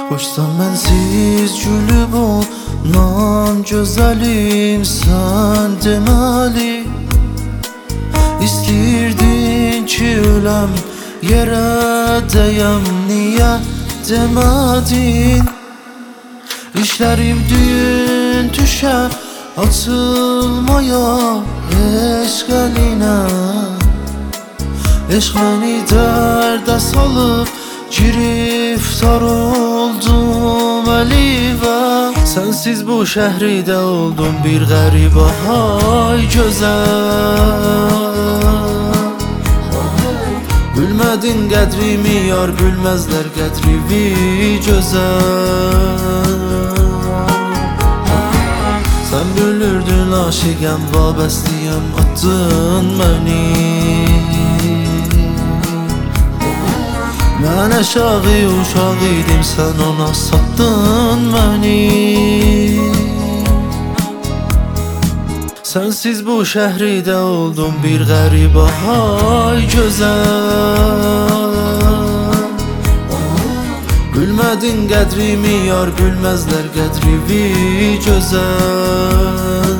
Hoşsan mənsiz gülüb ondan gözəlim sən deməli. İstəyirdin ki öləm, yerə dəyəm, niyə demədin? İşlərim düyün düşə, açılmaya eşq əlinə. Eşq məni dərdə salıb, giriftar oldum əlivə. Sənsiz bu şəhridə oldum bir qəribə, hay gözəl. Bilmədin qədrimi yar, bilməzlər qədrimi gözəl. Sən bilirdin aşiqəm, vabəstiyəm, atdın məni. Mən aşağı uşaq idim, sən ona satdın məni. Sənsiz bu şəhridə oldum bir qəribə, hay gözəl. Bilmədin qədrimi yar, bilməzlər qədrimi gözəl.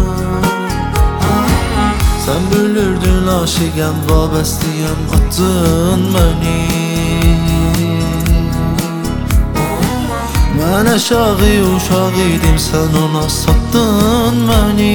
Sən bilirdin aşiqəm, vabəstiyəm, atdın məni. Mən aşağı uşaq idim, sən ona satdın məni.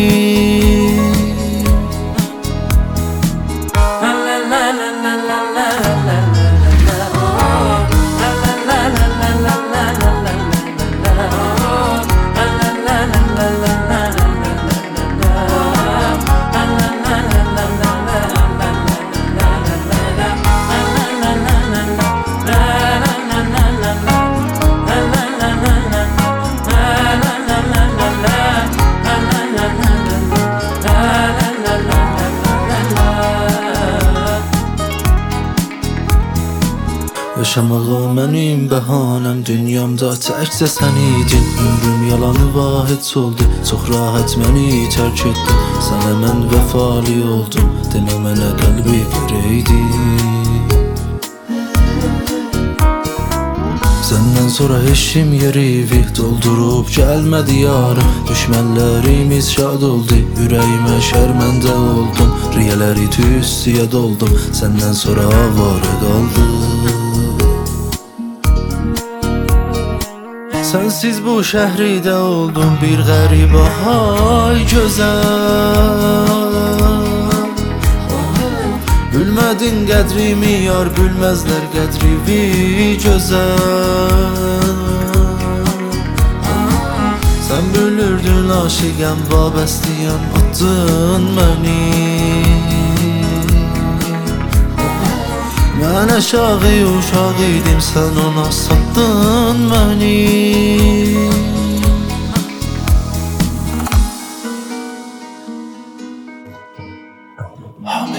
Yaşamağa mənim bəhanəm, dünyamda təkcə sən idin. Ömrüm yalanı vahid oldu, çox rahat məni tərk etdin. Sənə mən vəfali oldum, demə mənə qəlbi verəydi. Səndən sonra eşim yerivi doldurub gəlmədi yarım. Düşmənlərimiz şad oldu, ürəyimə şərməndə oldum. Riyələri tüstüyə doldum, səndən sonra avarə qaldım. Sənsiz bu şəhridə oldum bir qəribə, hay gözəl. Bilmədin qədrimi yar, bilməzlər qədrimi gözəl. Sən bilirdin aşiqəm, vabəstiyəm, atdın məni. Mən aşağı uşaq idim, sən ona satdın məni. Hamid